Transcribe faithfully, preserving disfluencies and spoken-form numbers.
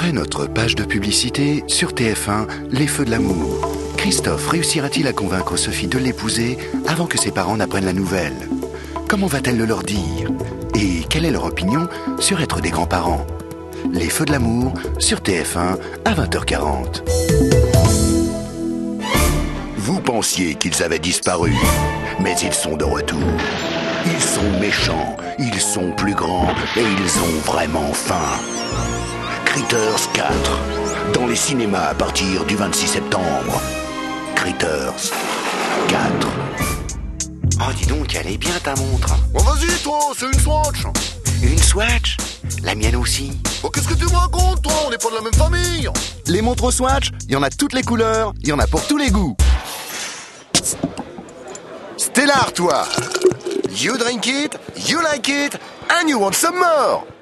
Après notre page de publicité, sur T F un, Les Feux de l'amour. Christophe réussira-t-il à convaincre Sophie de l'épouser avant que ses parents n'apprennent la nouvelle? Comment va-t-elle le leur dire? Et quelle est leur opinion sur être des grands-parents? Les Feux de l'amour, sur T F un, à vingt heures quarante. Vous pensiez qu'ils avaient disparu, mais ils sont de retour. Ils sont méchants, ils sont plus grands et ils ont vraiment faim. Critters quatre, dans les cinémas à partir du vingt-six septembre. Critters quatre. Oh, dis donc, elle est bien ta montre. Oh, vas-y, toi, c'est une Swatch. Une Swatch? La mienne aussi. Oh, qu'est-ce que tu me racontes, toi? On n'est pas de la même famille. Les montres Swatch, il y en a toutes les couleurs, il y en a pour tous les goûts. Stellar, toi. You drink it, you like it, and you want some more.